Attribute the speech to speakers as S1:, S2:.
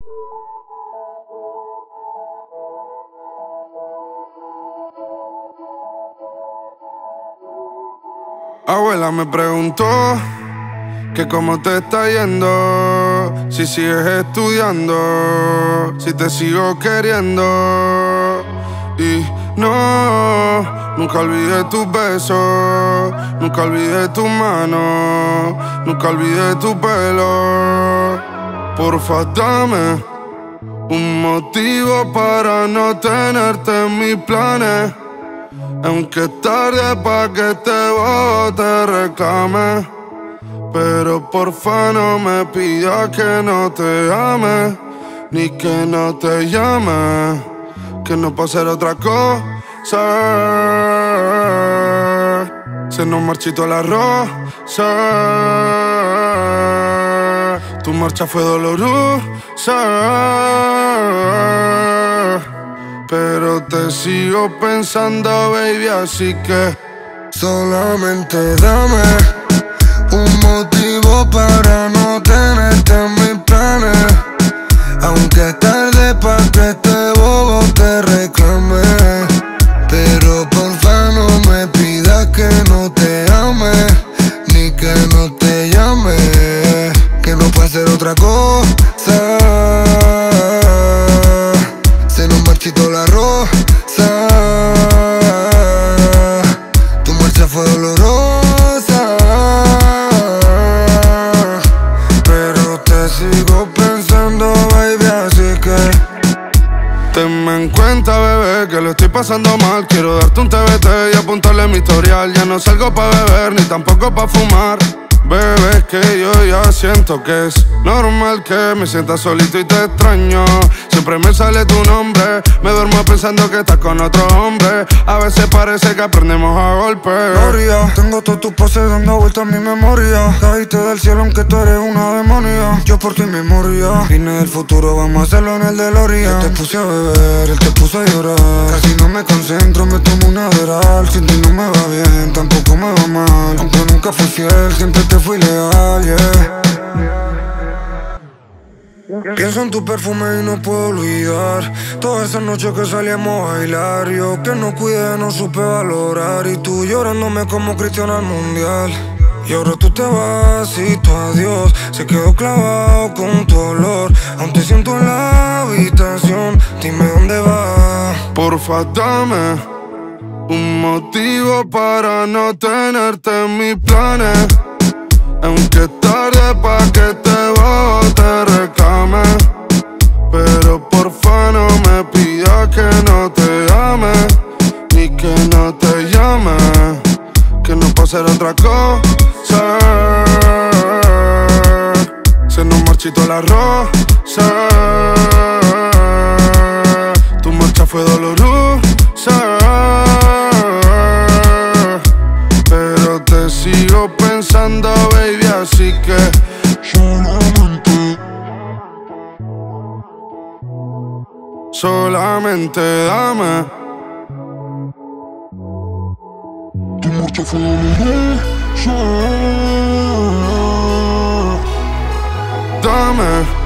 S1: Abuela me preguntó que cómo te está yendo, si sigues estudiando, si te sigo queriendo. Y no, nunca olvidé tus besos, nunca olvidé tus manos, nunca olvidé tu pelo. Porfa, dame un motivo para no tenerte en mis planes. Aunque es tarde pa' que este bobo te reclame, pero porfa no me pidas que no te ame, ni que no te llame, que no puedo hacer otra cosa. Se nos marchitó la rosa, tu marcha fue dolorosa, pero te sigo pensando, baby, así que
S2: solamente dame un motivo para no tenerte en mis planes. Aunque es tarde pa' que este bobo te reclame, pero porfa no me pidas que no te ame, ni que no te llame, que no puede ser otra cosa. Se nos marchitó la rosa, tu marcha fue dolorosa, pero te sigo pensando, baby, así que
S1: tenme en cuenta, bebé, que lo estoy pasando mal. Quiero darte un TBT y apuntarle mi historial. Ya no salgo pa' beber, ni tampoco pa' fumar. Bebé, es que yo ya siento que es normal que me sienta solito y te extraño. Siempre me sale tu nombre, me duermo pensando que estás con otro hombre. A veces parece que aprendemos a golpes.
S2: Gloria, tengo todas tus poses dando vueltas en mi memoria. Caíste del cielo aunque tú eres una demonia. Yo por tu memoria vine del futuro, vamos a hacerlo en el DeLorean. Yo te puse a beber, él te puso a llorar. Casi no me concentro, me tomo una Adderall. Sin ti no me va bien, tampoco me va mal. Aunque nunca fui fiel, siempre te fui leal, yeah. Pienso en tu perfume y no puedo olvidar todas esas noches que salíamos a bailar. Yo que no cuidé, no supe valorar, y tú llorándome como Cristiano al mundial. Y ahora tú te vas y tu adiós se quedó clavado con tu olor. Aún te siento en la habitación, dime dónde vas.
S1: Porfa, dame un motivo para no tenerte en mis planes. Aunque es tarde pa' que este bobo te reclame, pero porfa no me pidas que no te ame, ni que no te llame, que no puedo hacer otra cosa. Se nos marchitó la rosa, tu marcha fue dolorosa, pero te sigo pensando, baby, así que solamente dame.
S2: Tu marcha fue dolorosa.
S1: Dame